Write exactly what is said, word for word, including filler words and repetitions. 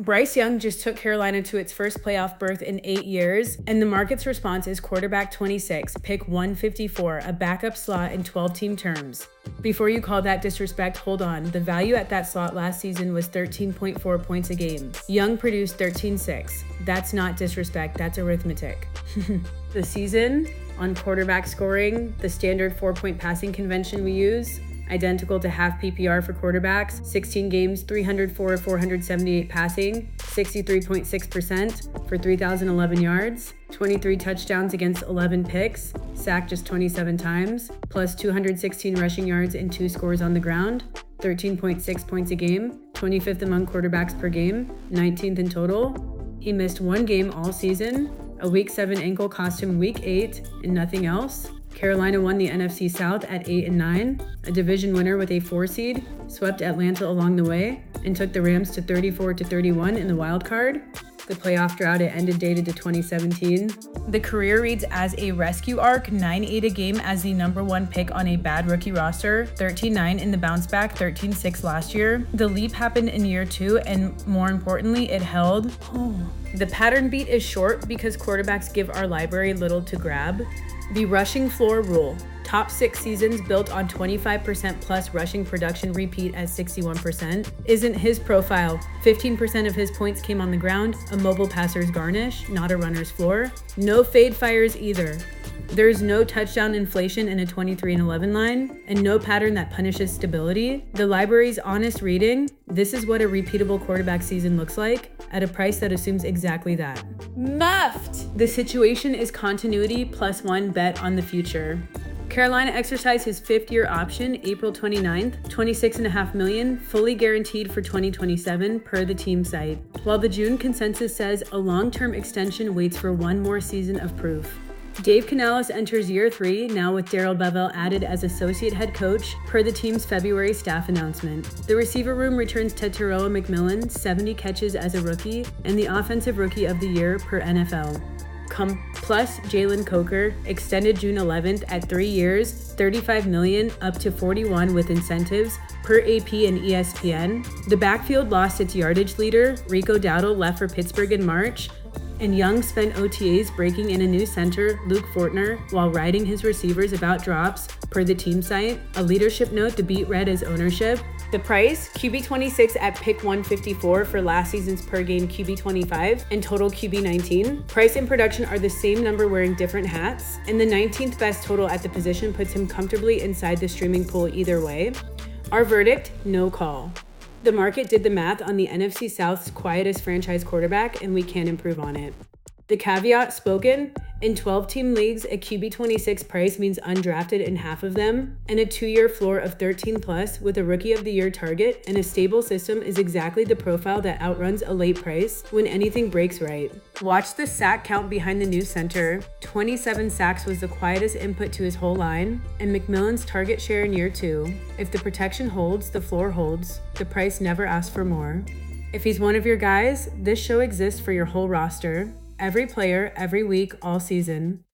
Bryce Young just took Carolina to its first playoff berth in eight years, and the market's response is quarterback twenty-six, pick one fifty-four, a backup slot in twelve-team terms. Before you call that disrespect, hold on. The value at that slot last season was thirteen point four points a game. Young produced thirteen point six. That's not disrespect, that's arithmetic. The season on quarterback scoring, the standard four-point passing convention we use, identical to half P P R for quarterbacks, sixteen games, three hundred four, four hundred seventy-eight passing, sixty-three point six percent for three thousand eleven yards, twenty-three touchdowns against eleven picks, sacked just twenty-seven times, plus two hundred sixteen rushing yards and two scores on the ground, thirteen point six points a game, twenty-fifth among quarterbacks per game, nineteenth in total. He missed one game all season. A week seven ankle cost him week eight and nothing else. Carolina won the N F C South at eight and nine, a division winner with a four seed, swept Atlanta along the way, and took the Rams to thirty-four to thirty-one in the wild card. The playoff drought it ended dated to twenty seventeen. The career reads as a rescue arc, nine eight a game as the number one pick on a bad rookie roster, thirteen nine in the bounce back, thirteen six last year. The leap happened in year two, and more importantly, it held. Oh. The pattern beat is short because quarterbacks give our library little to grab. The rushing floor rule. Top six seasons built on twenty-five percent plus rushing production repeat at sixty-one percent. Isn't his profile. fifteen percent of his points came on the ground, a mobile passer's garnish, not a runner's floor. No fade fires either. There's no touchdown inflation in a twenty-three and eleven line, and no pattern that punishes stability. The library's honest reading, this is what a repeatable quarterback season looks like, at a price that assumes exactly that. Muffed! The situation is continuity plus one bet on the future. Carolina exercised his fifth-year option April twenty-ninth, twenty-six point five million dollars, fully guaranteed for twenty twenty-seven per the team site. While the June consensus says a long-term extension waits for one more season of proof. Dave Canales enters year three, now with Darrell Bevell added as associate head coach, per the team's February staff announcement. The receiver room returns Tetairoa McMillan, seventy catches as a rookie, and the offensive rookie of the year per N F L. Come plus Jalen Coker, extended June eleventh at three years, thirty-five million dollars up to forty-one with incentives, per A P and E S P N. The backfield lost its yardage leader, Rico Dowdle left for Pittsburgh in March, and Young spent O T As breaking in a new center, Luke Fortner, while riding his receivers about drops, per the team site. A leadership note to beat red as ownership. The price, Q B twenty-six at pick one fifty-four for last season's per game Q B twenty-five and total Q B nineteen. Price and production are the same number wearing different hats, and the nineteenth best total at the position puts him comfortably inside the streaming pool either way. Our verdict, no call. The market did the math on the N F C South's quietest franchise quarterback, and we can't improve on it. The caveat spoken, in twelve-team leagues, a Q B twenty-six price means undrafted in half of them, and a two-year floor of thirteen plus with a Rookie of the Year target and a stable system is exactly the profile that outruns a late price when anything breaks right. Watch the sack count behind the new center. twenty-seven sacks was the quietest input to his whole line, and McMillan's target share in year two. If the protection holds, the floor holds. The price never asks for more. If he's one of your guys, this show exists for your whole roster. Every player, every week, all season.